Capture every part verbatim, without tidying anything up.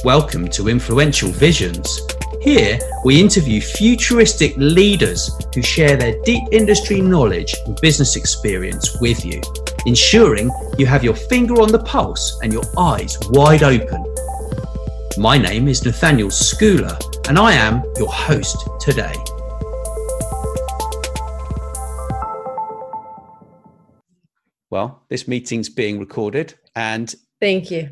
Welcome to Influential Visions. Here, we interview futuristic leaders who share their deep industry knowledge and business experience with you, ensuring you have your finger on the pulse and your eyes wide open. My name is Nathaniel Schooler, and I am your host today. Well, this meeting's being recorded, and thank you.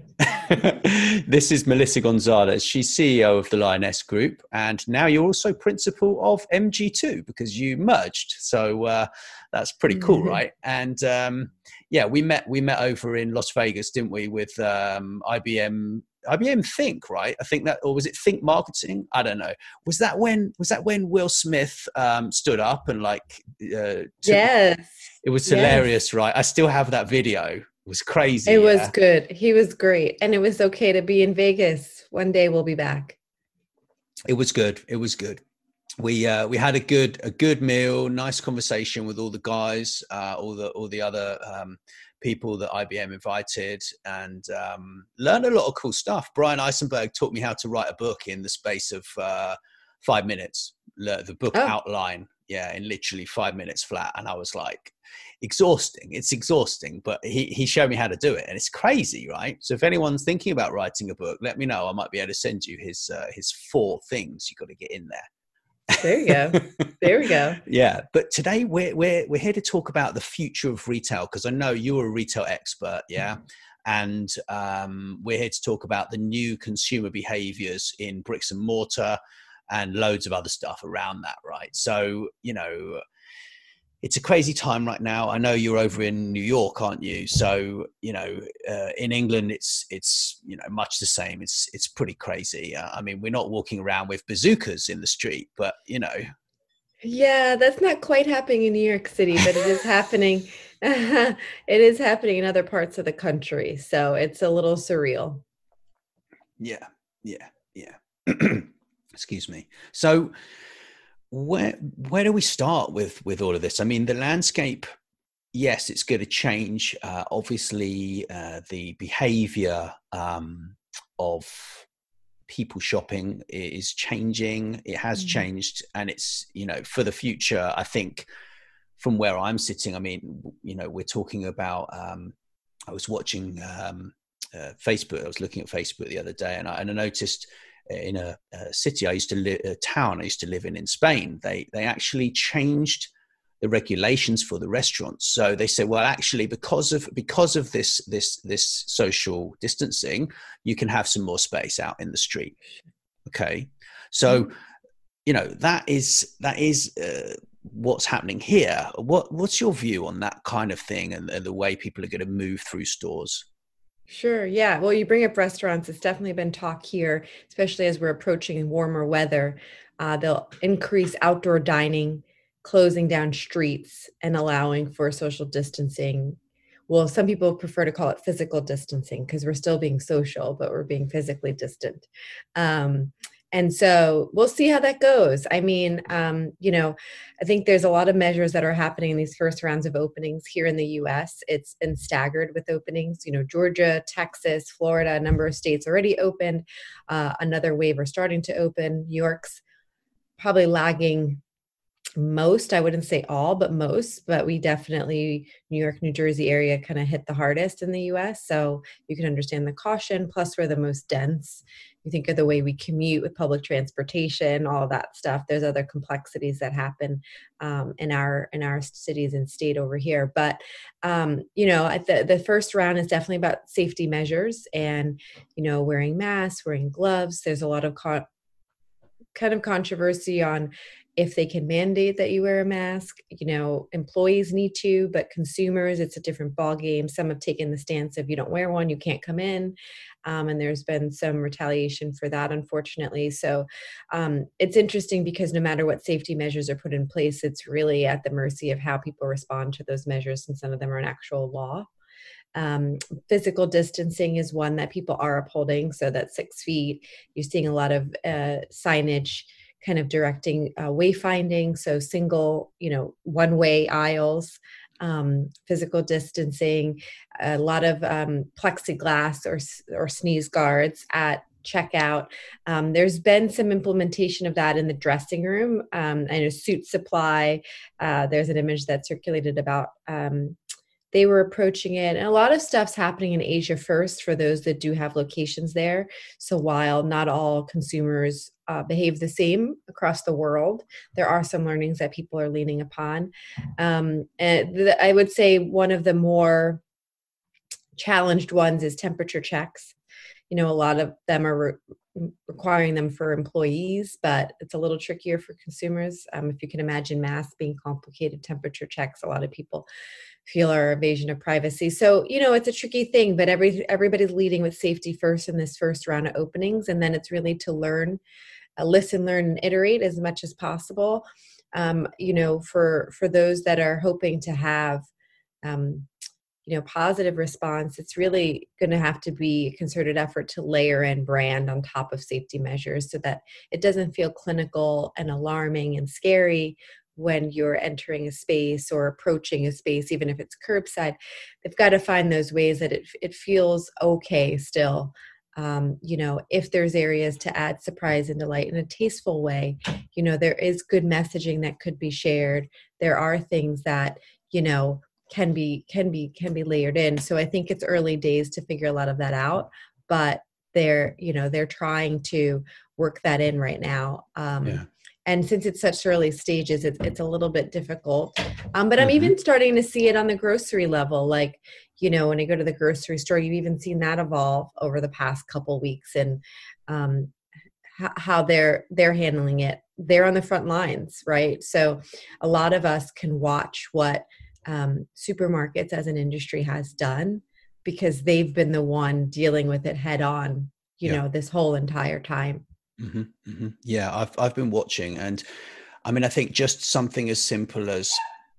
This is Melissa Gonzalez. She's C E O of the Lioness Group, and now you're also principal of M G two because you merged. So uh, that's pretty cool, mm-hmm. right? And um, yeah, we met we met over in Las Vegas, didn't we, with um, I B M I B M Think, right? I think that, or was it Think Marketing? I don't know. Was that when was that when Will Smith um, stood up and like? Uh, took, yes. It was hilarious, yes. Right? I still have that video. It was crazy. It was yeah. good. He was great. And it was okay to be in Vegas. One day we'll be back. It was good. It was good. We uh, we had a good a good meal, nice conversation with all the guys, uh, all the all the other um, people that I B M invited, and um, learned a lot of cool stuff. Brian Eisenberg taught me how to write a book in the space of uh, five minutes. The book oh. outline, yeah, in literally five minutes flat. And I was like, exhausting. It's exhausting, but he, he showed me how to do it, and it's crazy, right? So if anyone's thinking about writing a book, let me know. I might be able to send you his uh, his four things you got to get in there. There you go. There we go. Yeah, but today we're we're we're here to talk about the future of retail, because I know you're a retail expert, yeah, mm-hmm. and um, we're here to talk about the new consumer behaviors in bricks and mortar and loads of other stuff around that, right? So you know. It's a crazy time right now. I know you're over in New York, aren't you? So, you know, uh, in England, it's, it's, you know, much the same. It's, it's pretty crazy. Uh, I mean, we're not walking around with bazookas in the street, but, you know. Yeah, that's not quite happening in New York City, but it is happening. It is happening in other parts of the country. So it's a little surreal. Yeah, yeah, yeah. Excuse me. So, Where where do we start with with all of this? I mean, the landscape, yes, it's going to change. Uh, obviously, uh, the behavior um, of people shopping is changing. It has mm-hmm. changed, and it's, you know, for the future, I think from where I'm sitting, I mean, you know, we're talking about, um, I was watching um, uh, Facebook. I was looking at Facebook the other day, and I, and I noticed in a, a city I used to live, a town I used to live in in Spain, they they actually changed the regulations for the restaurants. So they said, well, actually, because of because of this this this social distancing, you can have some more space out in the street. Okay, so mm-hmm. you know that is that is uh, what's happening here. What what's your view on that kind of thing, and, and the way people are going to move through stores? Sure. Yeah. Well, you bring up restaurants. It's definitely been talk here, especially as we're approaching warmer weather. Uh, they'll increase outdoor dining, closing down streets, and allowing for social distancing. Well, some people prefer to call it physical distancing because we're still being social, but we're being physically distant. Um, And so we'll see how that goes. I mean, um, you know, I think there's a lot of measures that are happening in these first rounds of openings here in the U S. It's been staggered with openings. You know, Georgia, Texas, Florida, a number of states already opened. Uh, another wave are starting to open. New York's probably lagging most. I wouldn't say all, but most. But we definitely, New York, New Jersey area kind of hit the hardest in the U S. So you can understand the caution. Plus, we're the most dense. You think of the way we commute with public transportation, all that stuff. There's other complexities that happen um, in our in our cities and state over here. But um, you know, at the the first round is definitely about safety measures and you know wearing masks, wearing gloves. There's a lot of co- kind of controversy on if they can mandate that you wear a mask. You know, employees need to, but consumers, it's a different ballgame. Some have taken the stance of you don't wear one, you can't come in. Um, and there's been some retaliation for that, unfortunately. So um, it's interesting because no matter what safety measures are put in place, it's really at the mercy of how people respond to those measures, and some of them are an actual law. Um, physical distancing is one that people are upholding. So that's six feet. You're seeing a lot of uh, signage kind of directing uh, wayfinding. So single, you know, one-way aisles, um, physical distancing, a lot of um, plexiglass or or sneeze guards at checkout. Um, there's been some implementation of that in the dressing room. Um, I know Suit Supply, uh, there's an image that circulated about um, they were approaching it. And a lot of stuff's happening in Asia first for those that do have locations there. So while not all consumers uh, behave the same across the world, there are some learnings that people are leaning upon. Um, and the, I would say one of the more challenged ones is temperature checks. You know, a lot of them are re- requiring them for employees, but it's a little trickier for consumers. Um, if you can imagine masks being complicated temperature checks, a lot of people feel our invasion of privacy. So, you know, it's a tricky thing, but every everybody's leading with safety first in this first round of openings. And then it's really to learn, uh, listen, learn, and iterate as much as possible. Um, you know, for for those that are hoping to have um, you know, positive response, it's really going to have to be a concerted effort to layer in brand on top of safety measures so that it doesn't feel clinical and alarming and scary when you're entering a space or approaching a space, even if it's curbside. They've got to find those ways that it it feels okay still. Um, you know, if there's areas to add surprise and delight in a tasteful way, you know, there is good messaging that could be shared. There are things that, you know, can be can be can be layered in. So I think it's early days to figure a lot of that out, but they're, you know, they're trying to work that in right now. Um, Yeah. and since it's such early stages, it's it's a little bit difficult. Um, but I'm Mm-hmm. even starting to see it on the grocery level. Like, you know, when I go to the grocery store, you've even seen that evolve over the past couple weeks, and um, h- how they're they're handling it. They're on the front lines, right? So a lot of us can watch what um, supermarkets as an industry has done because they've been the one dealing with it head on, you Yeah. know, this whole entire time. Mm-hmm. Mm-hmm. Yeah, I've I've been watching, and I mean, I think just something as simple as,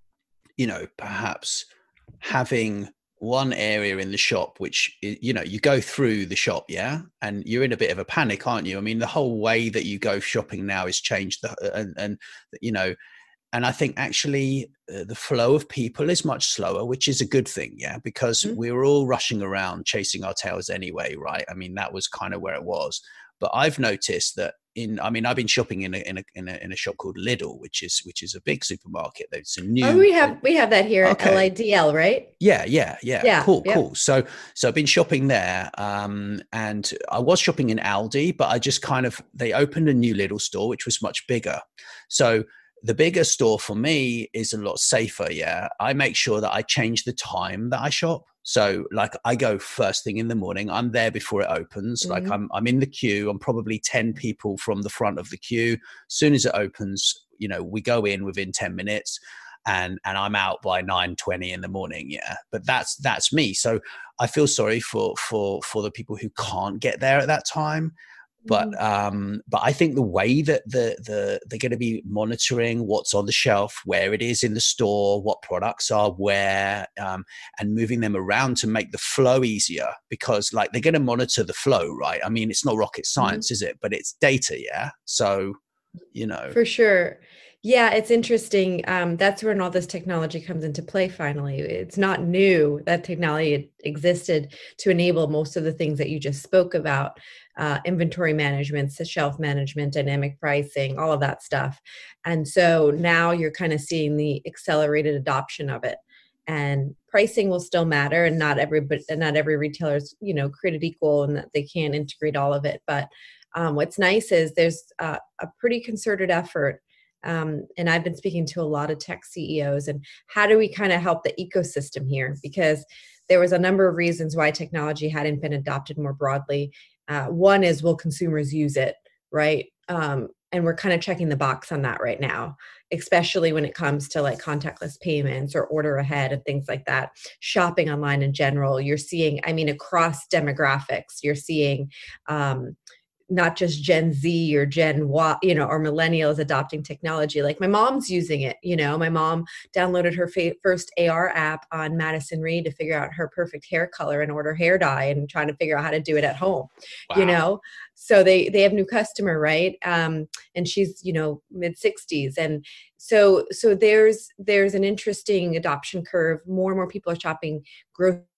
you know, perhaps having one area in the shop which, you know, you go through the shop, yeah, and you're in a bit of a panic, aren't you? I mean, the whole way that you go shopping now is changed, the, and and you know, and I think actually uh, the flow of people is much slower, which is a good thing, yeah, because Mhm. we were all rushing around chasing our tails anyway, right? I mean, that was kind of where it was. But I've noticed that in, I mean, I've been shopping in a in a in a, in a shop called Lidl, which is which is a big supermarket. It's a Oh, new. we Uh, have we have that here at okay, L I D L, right? yeah, yeah, yeah. Yeah. Cool, Yep. cool. So, so I've been shopping there, um, and I was shopping in Aldi, but I just kind of they opened a new little store which was much bigger. So the bigger store for me is a lot safer. Yeah, I make sure that I change the time that I shop. So, like, I go first thing in the morning. I'm there before it opens. Like, Mhm. I'm I'm in the queue. I'm probably ten people from the front of the queue. As soon as it opens, you know, we go in within ten minutes and and I'm out by nine twenty in the morning. Yeah, but that's that's me. So I feel sorry for for for the people who can't get there at that time. But Mhm. um, but I think the way that the the they're going to be monitoring what's on the shelf, where it is in the store, what products are where, um, and moving them around to make the flow easier. Because like they're going to monitor the flow, right? I mean, it's not rocket Mhm. science, is it? But it's data, yeah. So you know, For sure. Yeah, it's interesting. Um, that's when all this technology comes into play finally. It's not new. That technology existed to enable most of the things that you just spoke about, uh, inventory management, s- shelf management, dynamic pricing, all of that stuff. And so now you're kind of seeing the accelerated adoption of it. And pricing will still matter, and not every but not every retailer is, you know, created equal, and that they can't integrate all of it. But um, what's nice is there's uh, a pretty concerted effort, um, and I've been speaking to a lot of tech C E Os, and how do we kind of help the ecosystem here? Because there was a number of reasons why technology hadn't been adopted more broadly. Uh, one is, will consumers use it, right? Um, and we're kind of checking the box on that right now, especially when it comes to like contactless payments or order ahead and things like that. Shopping online in general, you're seeing, I mean, across demographics, you're seeing um, not just Gen Z or Gen Y, you know, or millennials adopting technology. Like my mom's using it, you know, my mom downloaded her fa- first A R app on Madison Reed to figure out her perfect hair color and order hair dye and trying to figure out how to do it at home, you wow. know? So they, they have new customer, right? Um, and she's, you know, mid sixties. And so, so there's, there's an interesting adoption curve. More and more people are shopping groceries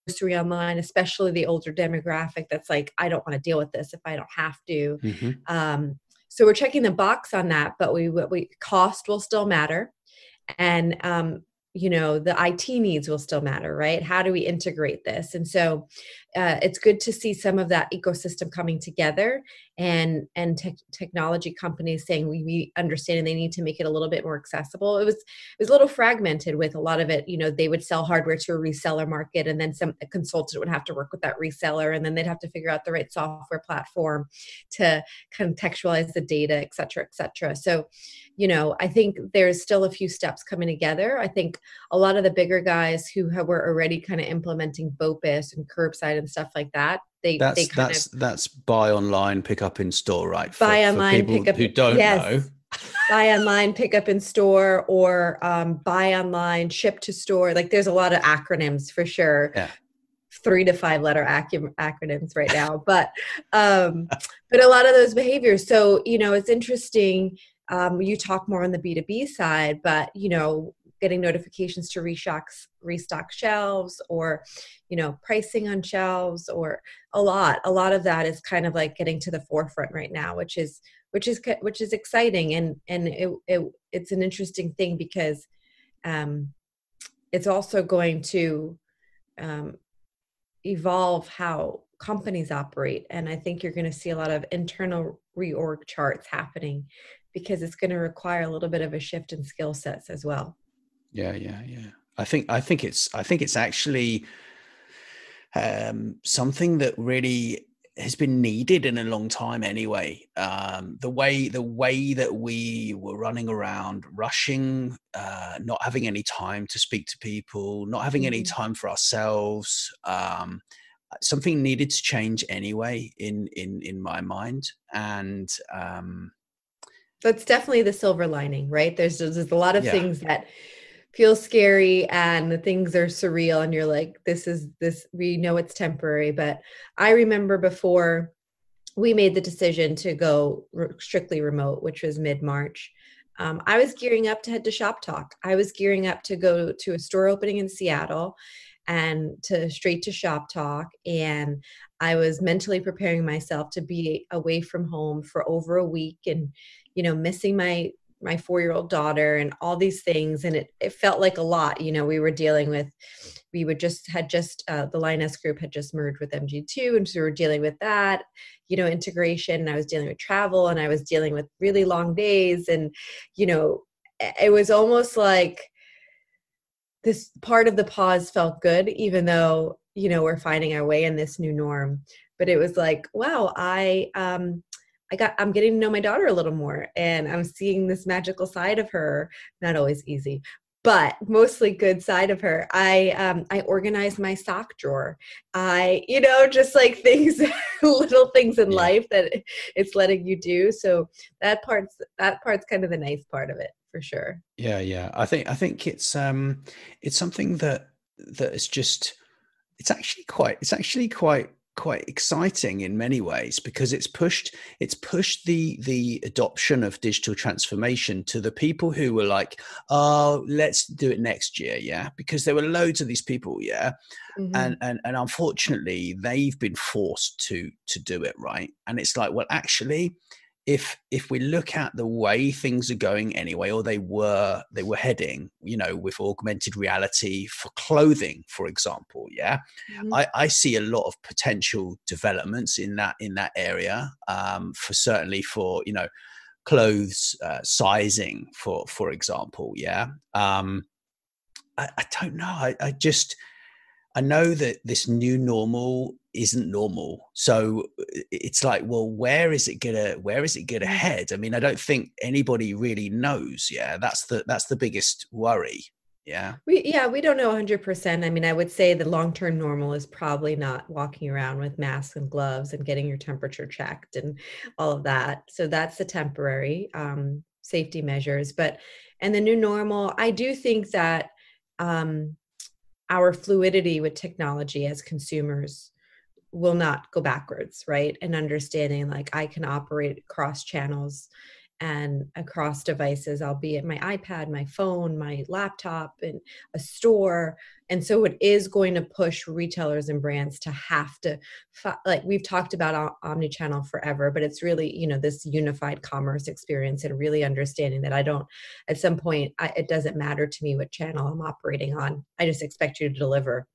grocery online, especially the older demographic that's like, I don't want to deal with this if I don't have to. Mm-hmm. Um, so we're checking the box on that, but we, we cost will still matter. And, um, you know, the I T needs will still matter, right? How do we integrate this? And so uh, it's good to see some of that ecosystem coming together, and and te- technology companies saying we, we understand and they need to make it a little bit more accessible. It was it was a little fragmented with a lot of it. You know, they would sell hardware to a reseller market, and then some a consultant would have to work with that reseller, and then they'd have to figure out the right software platform to contextualize the data, et cetera, et cetera. So, you know, I think there's still a few steps coming together. I think a lot of the bigger guys who have, were already kind of implementing BOPIS and curbside and stuff like that, they That's they kind that's of that's buy online, pick up in store, right? For, buy for online, people pick up. who don't Yes. know. Buy online, pick up in store, or um, buy online, ship to store. Like there's a lot of acronyms for sure. Yeah. Three to five letter ac- acronyms right now, but um, but a lot of those behaviors. So, you know, it's interesting. Um, you talk more on the B two B side, but, you know, getting notifications to restock, restock shelves, or, you know, pricing on shelves, or a lot, a lot of that is kind of like getting to the forefront right now, which is, which is, which is exciting. And, and it, it it's an interesting thing because um, it's also going to um, evolve how companies operate. And I think you're going to see a lot of internal reorg charts happening because it's going to require a little bit of a shift in skill sets as well. Yeah, yeah, yeah. I think I think it's I think it's actually um, something that really has been needed in a long time anyway. Um, the way the way that we were running around, rushing, uh, not having any time to speak to people, not having mm-hmm. any time for ourselves. Um, something needed to change anyway in in in my mind. And um, that's definitely the silver lining, right? There's there's a lot of yeah. things that feel scary and the things are surreal, and you're like, this is this, we know it's temporary. But I remember before we made the decision to go re- strictly remote, which was mid-March, um, I was gearing up to head to Shop Talk. I was gearing up to go to a store opening in Seattle and to straight to Shop Talk. And I was mentally preparing myself to be away from home for over a week, and, you know, missing my my four-year-old daughter and all these things. And it, it felt like a lot. You know, we were dealing with, we would just had just, uh, the Lioness Group had just merged with M G two. And so we were dealing with that, you know, integration. And I was dealing with travel, and I was dealing with really long days. And, you know, it was almost like this part of the pause felt good, even though, you know, we're finding our way in this new norm. But it was like, wow, I, um, I got, I'm getting to know my daughter a little more, and I'm seeing this magical side of her. Not always easy, but mostly good side of her. I, um, I organized my sock drawer. I, you know, just like things, little things in yeah. life that it's letting you do. So that part's, that part's kind of the nice part of it, for sure. Yeah. Yeah. I think, I think it's, um, it's something that, that is just, it's actually quite, it's actually quite, quite exciting in many ways, because it's pushed it's pushed the the adoption of digital transformation to the people who were like, oh, let's do it next year. Yeah. Because there were loads of these people. Yeah. Mm-hmm. And, and, and unfortunately they've been forced to, to do it. Right. And it's like, well, actually, if, if we look at the way things are going anyway, or they were, they were heading, you know, with augmented reality for clothing, for example. Yeah. Mm-hmm. I, I see a lot of potential developments in that, in that area, um, for certainly for, you know, clothes, uh, sizing, for, for example. Yeah. Um, I, I don't know. I, I just, I know that this new normal isn't normal. So it's like, well, where is it gonna, where is it gonna head? I mean, I don't think anybody really knows. Yeah. That's the, that's the biggest worry. Yeah. We, yeah, we don't know one hundred percent. I mean, I would say the long-term normal is probably not walking around with masks and gloves and getting your temperature checked and all of that. So that's the temporary um, safety measures. But, and the new normal, I do think that, um, our fluidity with technology as consumers will not go backwards, right? And understanding like I can operate across channels and across devices, albeit my iPad, my phone, my laptop, and a store. And so it is going to push retailers and brands to have to, like we've talked about omnichannel forever, but it's really, you know, this unified commerce experience and really understanding that I don't, at some point, I, it doesn't matter to me what channel I'm operating on. I just expect you to deliver.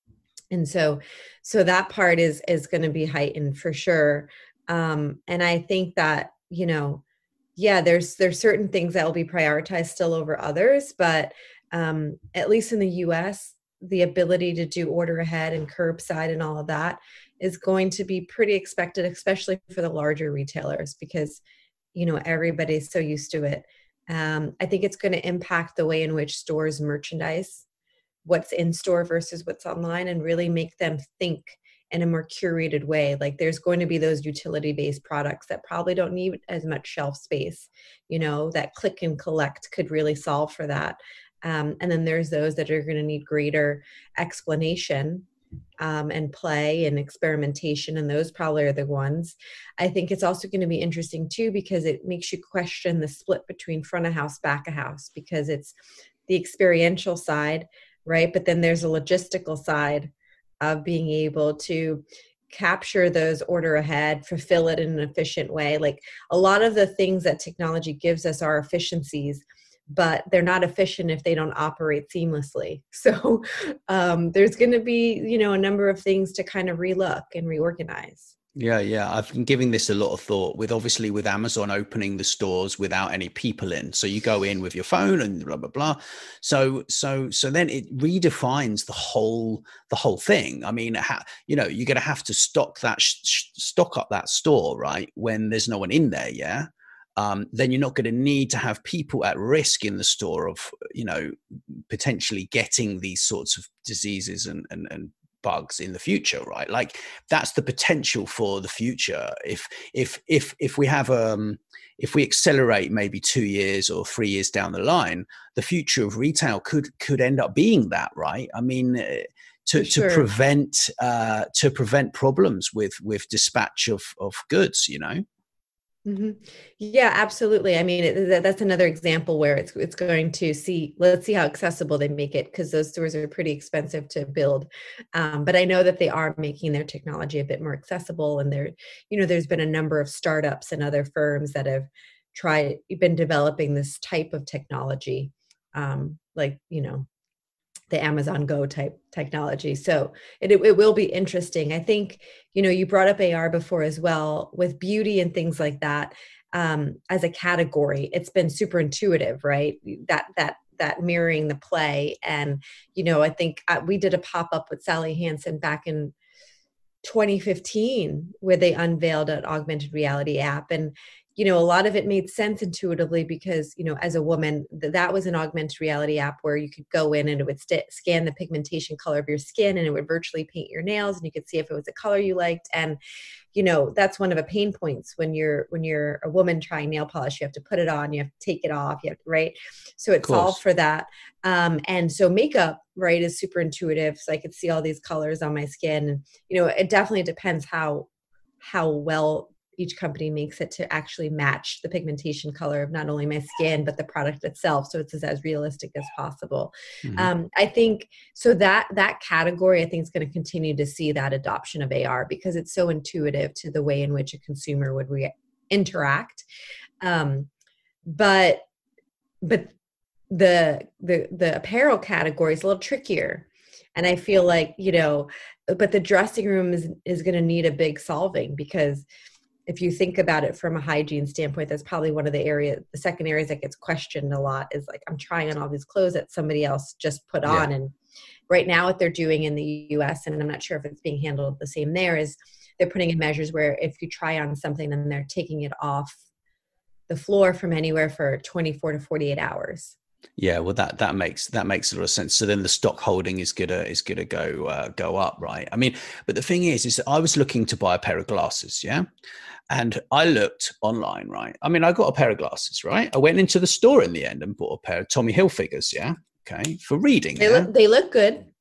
And so, so that part is, is going to be heightened for sure. Um, and I think that, you know, yeah, there's there's certain things that will be prioritized still over others, but um, at least in the U S, the ability to do order ahead and curbside and all of that is going to be pretty expected, especially for the larger retailers, because, you know, everybody's so used to it. Um, I think it's going to impact the way in which stores merchandise what's in store versus what's online, and really make them think in a more curated way. Like there's going to be those utility-based products that probably don't need as much shelf space, you know, that click and collect could really solve for that. Um, and then there's those that are going to need greater explanation um, and play and experimentation. And those probably are the ones. I think it's also going to be interesting too, because it makes you question the split between front of house, back of house, because it's the experiential side, right? But then there's a logistical side of being able to capture those order ahead, fulfill it in an efficient way. Like a lot of the things that technology gives us are efficiencies, but they're not efficient if they don't operate seamlessly. So um, there's going to be, you know, a number of things to kind of relook and reorganize. Yeah, yeah. I've been giving this a lot of thought with obviously with Amazon opening the stores without any people in. So you go in with your phone and blah, blah, blah. So, so, so then it redefines the whole, the whole thing. I mean, ha, you know, you're going to have to stock that, sh- stock up that store, right? When there's no one in there. Yeah. Um, then you're not going to need to have people at risk in the store of, you know, potentially getting these sorts of diseases and, and, and bugs in the future, right? Like that's the potential for the future. If if if if we have um if we accelerate maybe two years or three years down the line, the future of retail could could end up being that, right? I mean, to sure. to prevent uh, to prevent problems with with dispatch of of goods, you know. Mm-hmm. Yeah, absolutely. I mean, it, that's another example where it's it's going to see, let's see how accessible they make it, because those stores are pretty expensive to build. Um, but I know that they are making their technology a bit more accessible. And there, you know, there's been a number of startups and other firms that have tried, been developing this type of technology, um, like, you know, the Amazon Go type technology. So it, it will be interesting. I think, you know, you brought up A R before as well, with beauty and things like that. Um, as a category, it's been super intuitive, right? That, that, that mirroring the play. And, you know, I think uh, we did a pop-up with Sally Hansen back in twenty fifteen, where they unveiled an augmented reality app. And, you know, a lot of it made sense intuitively because, you know, as a woman, th- that was an augmented reality app where you could go in and it would st- scan the pigmentation color of your skin, and it would virtually paint your nails, and you could see if it was a color you liked. And, you know, that's one of the pain points when you're, when you're a woman trying nail polish. You have to put it on, you have to take it off, you have to, right? So it solved for that. Um, and so makeup, right, is super intuitive. So I could see all these colors on my skin. And, you know, it definitely depends how, how well each company makes it to actually match the pigmentation color of not only my skin, but the product itself. So it's as realistic as possible. Mm-hmm. Um, I think, so that, that category, I think is going to continue to see that adoption of A R because it's so intuitive to the way in which a consumer would re- interact. Um, but, but the, the, the apparel category is a little trickier. And I feel like, you know, but the dressing room is, is going to need a big solving, because if you think about it from a hygiene standpoint, that's probably one of the areas, the second areas that gets questioned a lot is like, I'm trying on all these clothes that somebody else just put on. Yeah. And right now what they're doing in the U S, and I'm not sure if it's being handled the same there, is they're putting in measures where if you try on something, then they're taking it off the floor from anywhere for twenty-four to forty-eight hours. Yeah, well, that that makes that makes a lot of sense. So then the stock holding is gonna is gonna go uh, go up, right? I mean, but the thing is, is I was looking to buy a pair of glasses, yeah, and I looked online, right? I mean, I got a pair of glasses, right? I went into the store in the end and bought a pair of Tommy Hilfigers, yeah, okay, for reading. They yeah? look they look good.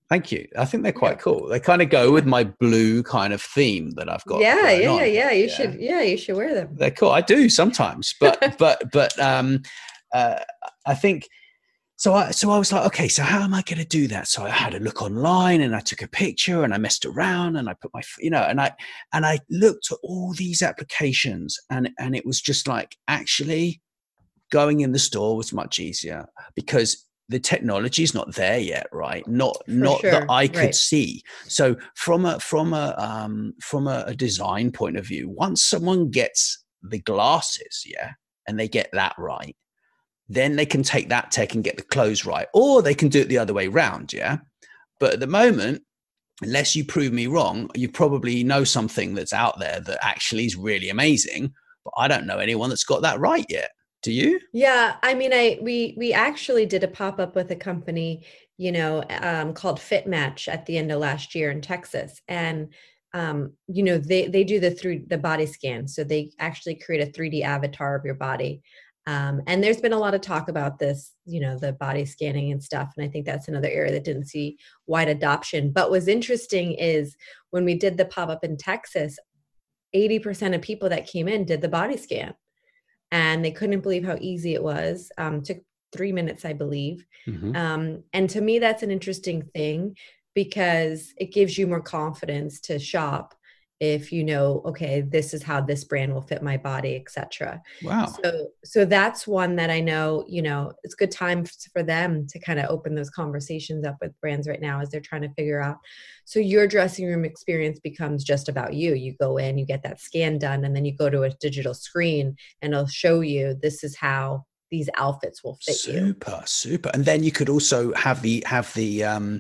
Thank you. I think they're quite Yeah. cool. They kind of go with my blue kind of theme that I've got. Yeah, going yeah, on. yeah, yeah. You Yeah. should, yeah, you should wear them. They're cool. I do sometimes, but but but um, uh, I think so. I so I was like, okay, so how am I going to do that? So I had a look online, and I took a picture, and I messed around, and I put my, you know, and I and I looked at all these applications, and and it was just like actually going in the store was much easier because the technology is not there yet, right? Not For not that sure. I could Right. see. So from a from a um, from a, a design point of view, once someone gets the glasses, yeah, and they get that right, then they can take that tech and get the clothes right, or they can do it the other way round, yeah. But at the moment, unless you prove me wrong, you probably know something that's out there that actually is really amazing. But I don't know anyone that's got that right yet. Do you? Yeah, I mean, I we we actually did a pop up with a company, you know, um, called Fit Match at the end of last year in Texas, and um, you know, they they do the through the body scan, so they actually create a three D avatar of your body. Um, and there's been a lot of talk about this, you know, the body scanning and stuff, and I think that's another area that didn't see wide adoption. But what's interesting is when we did the pop up in Texas, eighty percent of people that came in did the body scan and they couldn't believe how easy it was. Um, took three minutes, I believe. Mm-hmm. Um, and to me, that's an interesting thing because it gives you more confidence to shop if you know, okay, this is how this brand will fit my body, et cetera. Wow. So, so that's one that I know, you know, it's good time for them to kind of open those conversations up with brands right now as they're trying to figure out. So your dressing room experience becomes just about you. You go in, you get that scan done, and then you go to a digital screen and it'll show you this is how these outfits will fit super, you. Super, super. And then you could also have the, have the, um,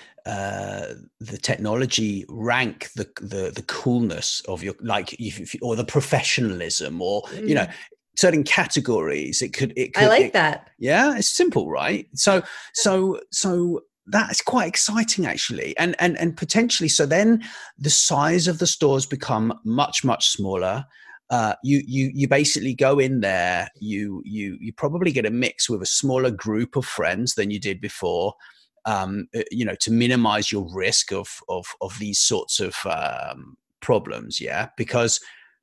uh the technology rank the the the coolness of your, like, if, if, or the professionalism, or mm. you know, certain categories. It could it could I like it, that. Yeah, it's simple, right? So so so that's quite exciting, actually. And and and potentially, so then the size of the stores become much much smaller. Uh, you you you basically go in there, you you you probably get a mix with a smaller group of friends than you did before. Um, you know, to minimize your risk of of of these sorts of um, problems, yeah, because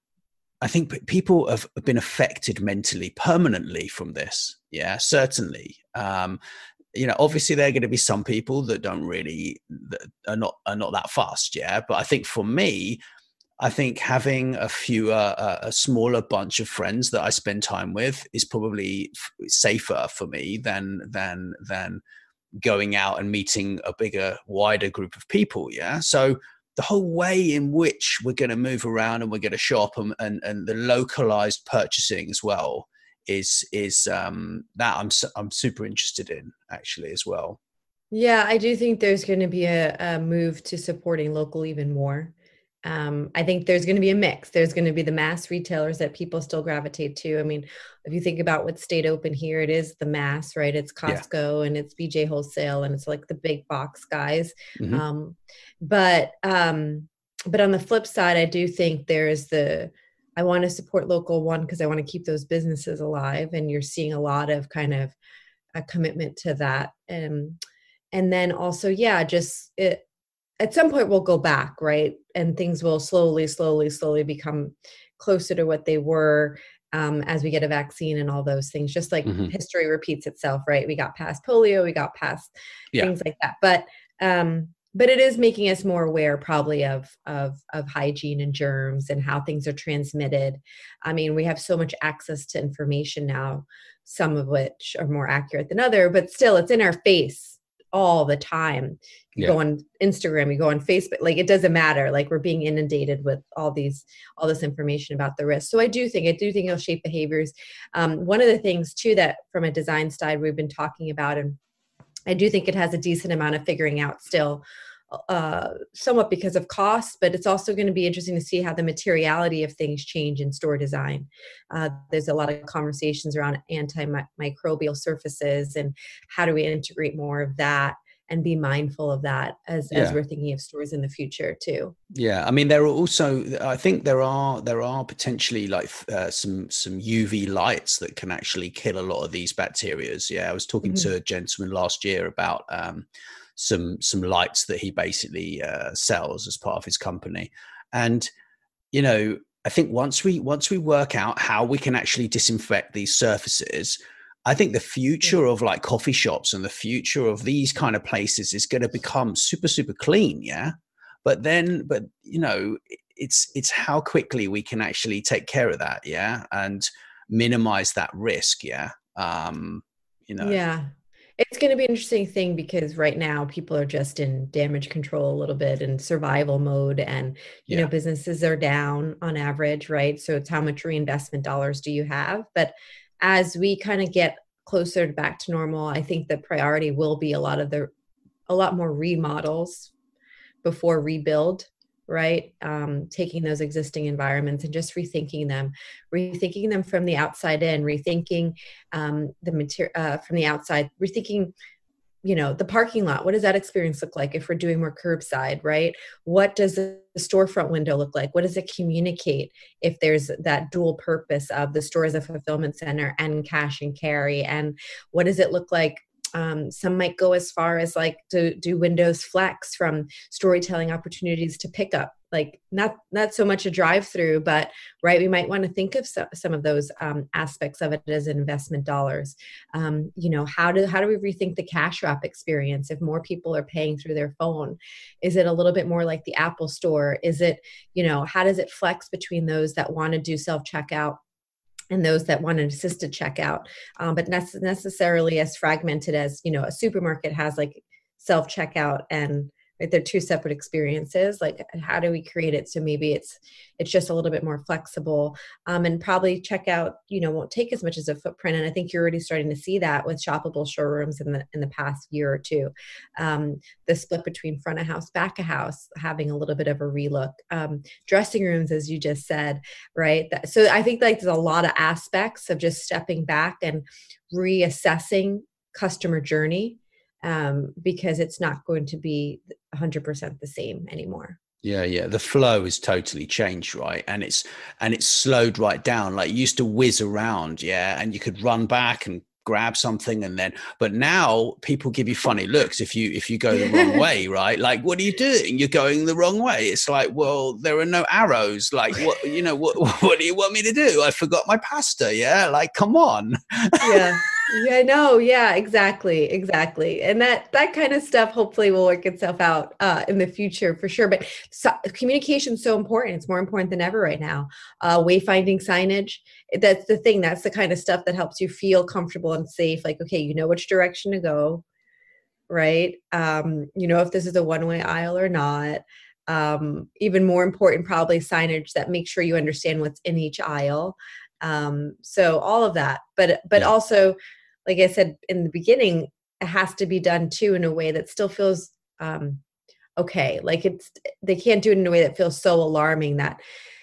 I think p- people have been affected mentally permanently from this, yeah, certainly. Um, you know, obviously there are going to be some people that don't really, that are not are not that fast, yeah. But I think for me, I think having a fewer, uh, a smaller bunch of friends that I spend time with is probably f- safer for me than than than. going out and meeting a bigger, wider group of people. Yeah. So the whole way in which we're going to move around and we're going to shop, and, and, and the localized purchasing as well is, is um, that I'm, I'm super interested in, actually, as well. Yeah, I do think there's going to be a, a move to supporting local even more. Um, I think there's going to be a mix. There's going to be the mass retailers that people still gravitate to. I mean, if you think about what stayed open here, it is the mass, right? It's Costco, yeah, and it's B J Wholesale, and it's like the big box guys. Mm-hmm. Um, but um, but on the flip side, I do think there is the, I want to support local, one, because I want to keep those businesses alive. And you're seeing a lot of kind of a commitment to that. And, and then also, yeah, just it, at some point we'll go back, right? And things will slowly, slowly, slowly become closer to what they were um, as we get a vaccine and all those things. Just like mm-hmm. history repeats itself, right? We got past polio, we got past yeah. things like that. But um, but it is making us more aware, probably, of of of hygiene and germs and how things are transmitted. I mean, we have so much access to information now, some of which are more accurate than other, but still, it's in our face all the time. You yeah. go on Instagram, you go on Facebook, like it doesn't matter. Like we're being inundated with all these, all this information about the risk. So I do think, I do think it'll shape behaviors. Um, one of the things too, that from a design side, we've been talking about, and I do think it has a decent amount of figuring out still, uh, somewhat because of cost, but it's also going to be interesting to see how the materiality of things change in store design. Uh, there's a lot of conversations around antimicrobial surfaces and how do we integrate more of that and be mindful of that as, yeah. as we're thinking of stores in the future too. Yeah. I mean, there are also, I think there are, there are potentially like uh, some, some U V lights that can actually kill a lot of these bacterias. Yeah. I was talking mm-hmm. to a gentleman last year about, um, some some lights that he basically uh, sells as part of his company. And you know, I think once we once we work out how we can actually disinfect these surfaces, I think the future of like coffee shops and the future of these kind of places is going to become super, super clean. Yeah. But then, but you know, it's, it's how quickly we can actually take care of that. Yeah. And minimize that risk. Yeah. Um, you know. Yeah. It's going to be an interesting thing because right now people are just in damage control a little bit and survival mode, and you Yeah. know, businesses are down on average, right? So it's how much reinvestment dollars do you have? But as we kind of get closer back to normal, I think the priority will be a lot of the a lot more remodels before rebuild, right? Um, taking those existing environments and just rethinking them, rethinking them from the outside in, rethinking um, the material uh, from the outside, rethinking, you know, the parking lot. What does that experience look like if we're doing more curbside, right? What does the storefront window look like? What does it communicate if there's that dual purpose of the store as a fulfillment center and cash and carry? And what does it look like? Um, some might go as far as like to do Windows Flex from storytelling opportunities to pickup, like not not so much a drive through, but right, we might want to think of so, some of those um, aspects of it as investment dollars. Um, you know, how do how do we rethink the cash wrap experience if more people are paying through their phone? Is it a little bit more like the Apple Store? Is it, you know, how does it flex between those that want to do self checkout and those that want an assisted checkout, um, but not necessarily as fragmented as, you know, a supermarket has like self-checkout, and right, they're two separate experiences. Like, how do we create it so maybe it's it's just a little bit more flexible, um, and probably checkout, you know, won't take as much as a footprint. And I think you're already starting to see that with shoppable showrooms in the in the past year or two. Um, the split between front of house, back of house, having a little bit of a relook. Um, dressing rooms, as you just said, right? That, so I think like there's a lot of aspects of just stepping back and reassessing customer journey, um, because it's not going to be one hundred percent the same anymore. Yeah, yeah. The flow is totally changed, right? And it's and it's slowed right down. Like, you used to whiz around, yeah, and you could run back and grab something, and then but now people give you funny looks if you if you go the wrong way, right? Like, what are you doing? You're going the wrong way. It's like, well, there are no arrows. Like, what, you know, what what do you want me to do? I forgot my pasta. Yeah, like, come on. Yeah. Yeah, no, yeah, exactly, exactly. And that that kind of stuff hopefully will work itself out uh, in the future for sure. But so, communication is so important. It's more important than ever right now. Uh, wayfinding signage, that's the thing. That's the kind of stuff that helps you feel comfortable and safe. Like, okay, you know which direction to go, right? Um, you know if this is a one-way aisle or not. Um, even more important, probably signage that makes sure you understand what's in each aisle. Um, so all of that, but but Yeah. also, like I said in the beginning, it has to be done too in a way that still feels um, okay. Like, it's they can't do it in a way that feels so alarming that,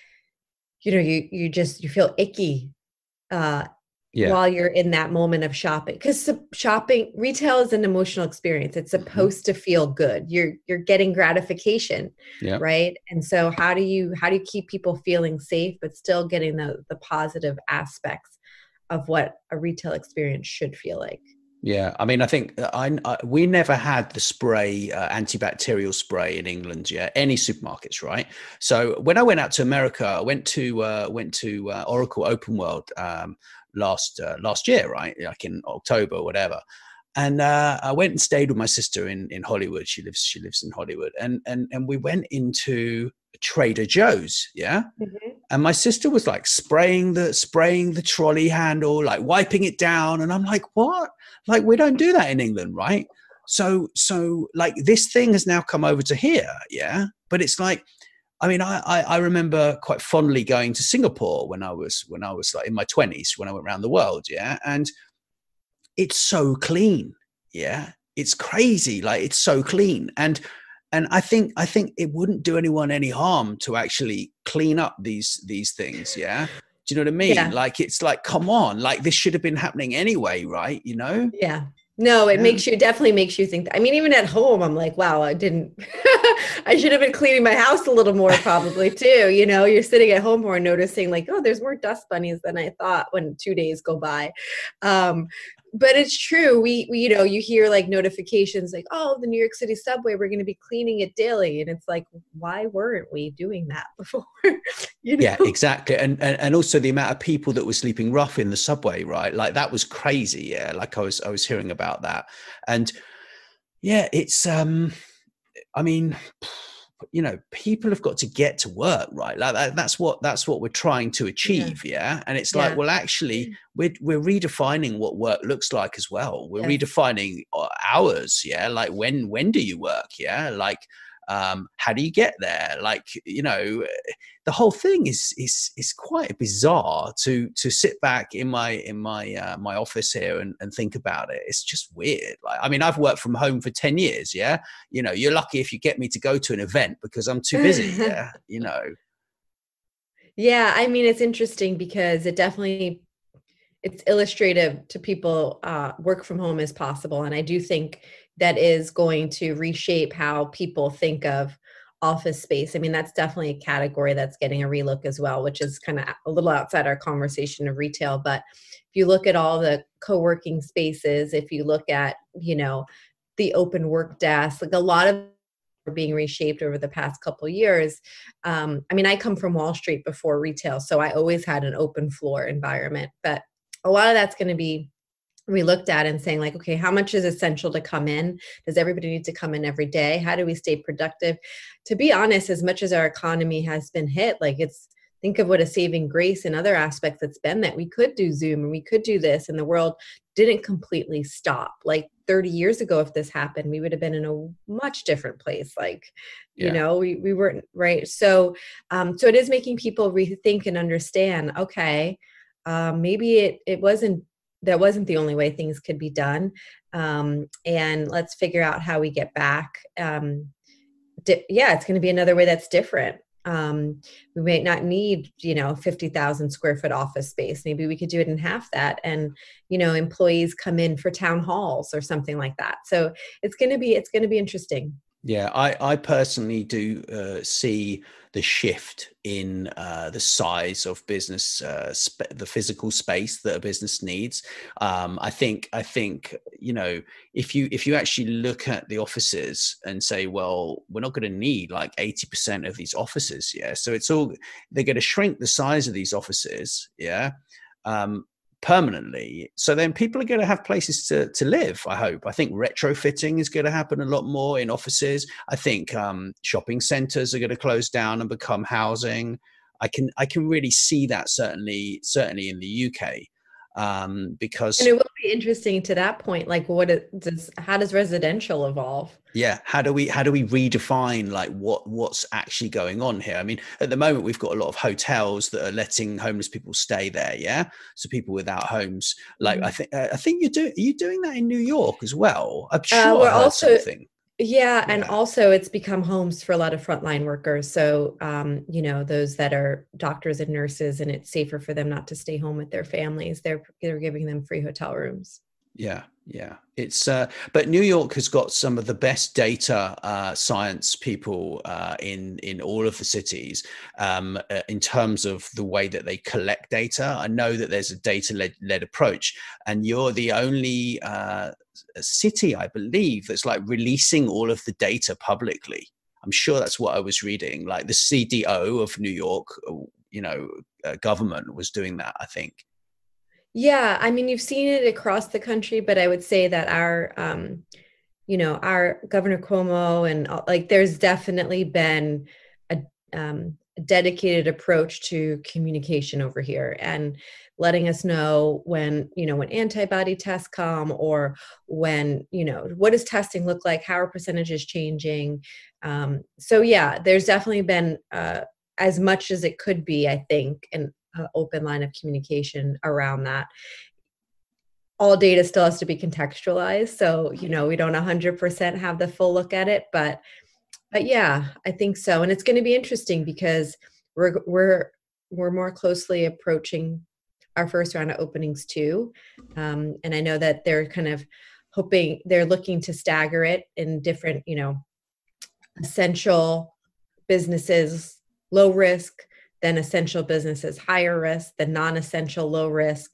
you know, you you just you feel icky uh, Yeah. while you're in that moment of shopping. Because shopping, retail is an emotional experience. It's supposed Mm-hmm. to feel good. You're you're getting gratification, Yeah. right? And so how do you how do you keep people feeling safe but still getting the the positive aspects of what a retail experience should feel like? Yeah, I mean, I think I, I we never had the spray, uh, antibacterial spray in England, yeah, any supermarkets, right? So when I went out to America, I went to uh, went to uh, Oracle Open World um, last uh, last year, right? Like in October or whatever. And uh, I went and stayed with my sister in in Hollywood. She lives she lives in Hollywood, and and and we went into Trader Joe's, yeah. Mhm. And my sister was like spraying the spraying the trolley handle, like wiping it down. And I'm like, what? Like, we don't do that in England, right? So, so like, this thing has now come over to here, yeah. But it's like, I mean, I, I I remember quite fondly going to Singapore when I was when I was like in my twenties, when I went around the world, yeah. And it's so clean, yeah. It's crazy, like, it's so clean. And and I think I think it wouldn't do anyone any harm to actually clean up these these things. Yeah. Do you know what I mean? Yeah. Like, it's like, come on, like, this should have been happening anyway, right? You know? Yeah. No, it Yeah. makes you it definitely makes you think that. I mean, even at home, I'm like, wow, I didn't I should have been cleaning my house a little more probably too. You know, you're sitting at home more noticing like, oh, there's more dust bunnies than I thought when two days go by. Um, but it's true. We, we, you know, you hear like notifications like, oh, the New York City subway, we're going to be cleaning it daily. And it's like, why weren't we doing that before? you know? Yeah, exactly. And, and and also the amount of people that were sleeping rough in the subway, right? Like that was crazy. Yeah. Like I was, I was hearing about that. And yeah, it's, um, I mean, you know, people have got to get to work, right? Like that, that's what that's what we're trying to achieve, yeah. yeah? And it's like, yeah. well, actually, we're we're redefining what work looks like as well. We're yes. redefining hours, yeah. Like when when do you work, yeah? Like um, how do you get there? Like you know, the whole thing is is is quite bizarre to to sit back in my in my uh, my office here and, and think about it. It's just weird. Like I mean, I've worked from home for ten years, yeah. You know, you're lucky if you get me to go to an event because I'm too busy, yeah. You know. Yeah, I mean, it's interesting because it definitely it's illustrative to people. Uh, work from home is possible, and I do think that is going to reshape how people think of office space. I mean, that's definitely a category that's getting a relook as well, which is kind of a little outside our conversation of retail. But if you look at all the co-working spaces, if you look at, you know, the open work desk, like a lot of are being reshaped over the past couple of years. Um, I mean, I come from Wall Street before retail, so I always had an open floor environment, but a lot of that's going to be we looked at and saying like, okay, how much is essential to come in? Does everybody need to come in every day? How do we stay productive? To be honest, as much as our economy has been hit, like it's, think of what a saving grace in other aspects it's been that we could do Zoom and we could do this and the world didn't completely stop. Like thirty years ago, if this happened, we would have been in a much different place. Like, you yeah. know, we, we weren't right. So, um, so it is making people rethink and understand, okay, um, maybe it, it wasn't, that wasn't the only way things could be done. Um, and let's figure out how we get back. Um, di- yeah, it's going to be another way that's different. Um, we might not need, you know, fifty thousand square foot office space. Maybe we could do it in half that. And, you know, employees come in for town halls or something like that. So it's going to be, it's going to be interesting. Yeah, I, I personally do uh, see the shift in uh, the size of business, uh, sp- the physical space that a business needs. Um, I think, I think, you know, if you if you actually look at the offices and say, well, we're not going to need like eighty percent of these offices, yeah. So it's all they're going to shrink the size of these offices, yeah. Um, permanently. So then people are going to have places to, to live, I hope. I think retrofitting is going to happen a lot more in offices. I think um, shopping centers are going to close down and become housing. I can I can really see that certainly certainly in the U K. Um, because and it will be interesting to that point, like what it does, how does residential evolve? Yeah, how do we how do we redefine like what what's actually going on here? I mean, at the moment we've got a lot of hotels that are letting homeless people stay there. Yeah, so people without homes. Like mm-hmm. I think I think you're doing are you doing that in New York as well? I'm sure uh, we're I heard also, something. Yeah, and yeah. also it's become homes for a lot of frontline workers. So, um, you know, those that are doctors and nurses, and it's safer for them not to stay home with their families. They're they're giving them free hotel rooms. Yeah, yeah. It's uh, but New York has got some of the best data uh, science people uh, in in all of the cities um, uh, in terms of the way that they collect data. I know that there's a data led, led approach, and you're the only uh, city, I believe, that's like releasing all of the data publicly. I'm sure that's what I was reading. Like the C D O of New York, you know, uh, government was doing that, I think. Yeah, I mean, you've seen it across the country, but I would say that our, um, you know, our Governor Cuomo and like, there's definitely been a, um, a dedicated approach to communication over here and letting us know when, you know, when antibody tests come or when, you know, what does testing look like? How are percentages changing? Um, so yeah, there's definitely been uh, as much as it could be, I think, and Uh, open line of communication around that. All data still has to be contextualized. So, you know, we don't one hundred percent have the full look at it, but, but yeah, I think so. And it's going to be interesting because we're, we're, we're more closely approaching our first round of openings too. Um, and I know that they're kind of hoping, they're looking to stagger it in different, you know, essential businesses, low risk, then essential businesses, higher risk, the non-essential, low risk,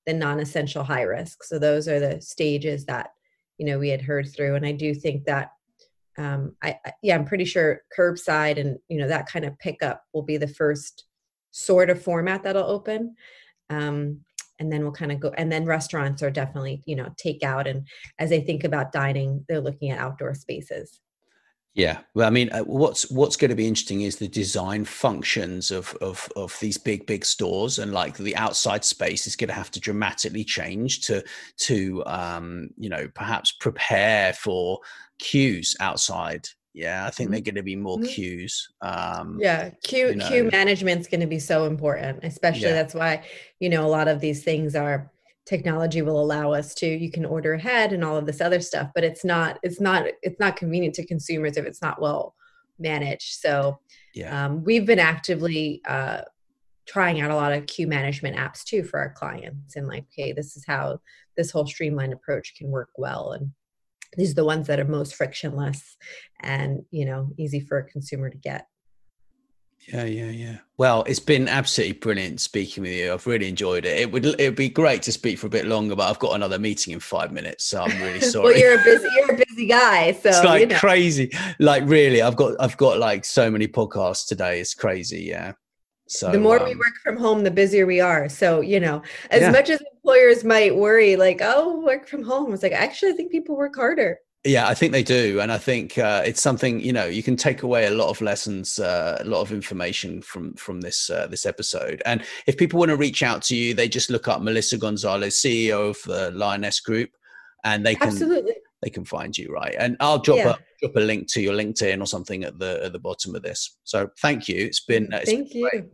then non-essential, high risk. So those are the stages that, you know, we had heard through. And I do think that, um, I, I yeah, I'm pretty sure curbside and, you know, that kind of pickup will be the first sort of format that'll open. Um, and then we'll kind of go, and then restaurants are definitely, you know, takeout. And as they think about dining, they're looking at outdoor spaces. Yeah, well, I mean, uh, what's what's going to be interesting is the design functions of of of these big big stores, and like the outside space is going to have to dramatically change to to um, you know, perhaps prepare for queues outside. Yeah, I think mm-hmm. they're going to be more mm-hmm. queues. Um, yeah, queue you know. queue management's going to be so important, especially yeah. that's why, you know, a lot of these things are. Technology will allow us to, you can order ahead and all of this other stuff, but it's not, it's not, it's not convenient to consumers if it's not well managed. So yeah. um, we've been actively uh, trying out a lot of queue management apps too for our clients, and like, okay, this is how this whole streamlined approach can work well. And these are the ones that are most frictionless and, you know, easy for a consumer to get. Yeah, yeah, yeah. Well, it's been absolutely brilliant speaking with you. I've really enjoyed it. It would it would be great to speak for a bit longer, but I've got another meeting in five minutes, so I'm really sorry. Well, you're a busy you're a busy guy, so it's like you know. Crazy. Like really, I've got I've got like so many podcasts today. It's crazy, yeah. So the more um, we work from home, the busier we are. So, you know, as yeah. much as employers might worry, like, oh, work from home, it's like actually I think people work harder. Yeah, I think they do. And I think uh, it's something, you know, you can take away a lot of lessons, uh, a lot of information from from this uh, this episode. And if people want to reach out to you, they just look up Melissa Gonzalez, C E O of the Lioness Group, and they can Absolutely. they can find you, right? And I'll drop yeah. a drop a link to your LinkedIn or something at the at the bottom of this. So thank you. It's been uh, it's thank been you. Great.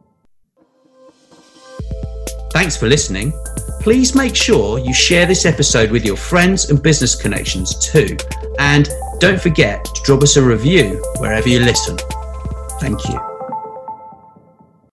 Thanks for listening. Please make sure you share this episode with your friends and business connections too. And don't forget to drop us a review wherever you listen. Thank you.